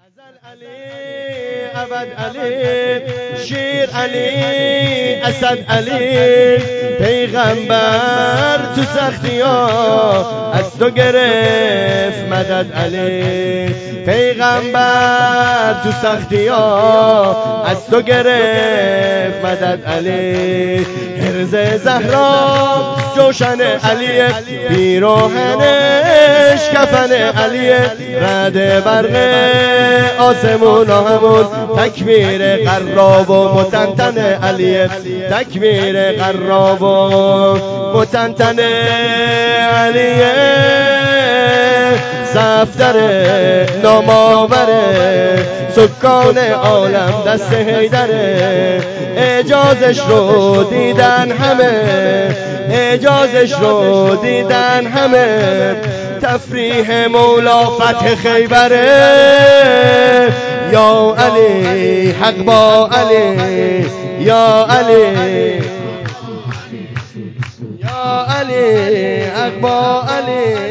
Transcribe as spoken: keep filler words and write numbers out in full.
علی ابد علی شیر علی اسد علی پیغمبر تو سختی ها از تو گرفت مدد علی پیغمبر تو سختی ها از تو گرفت مدد علی حرز زهرا جوشن علی پیراهنش کفن علی رد برق آسمون همون تکبیر قراب و متنتن علی تکبیر قراب و متنتن علی صفدر ناماور سکان عالم دست حیدره اعجازش رو دیدن همه اعجازش رو دیدن همه تفریح مولا فتح خیبره یا علی حق با علی یا علی یا علی حق با علی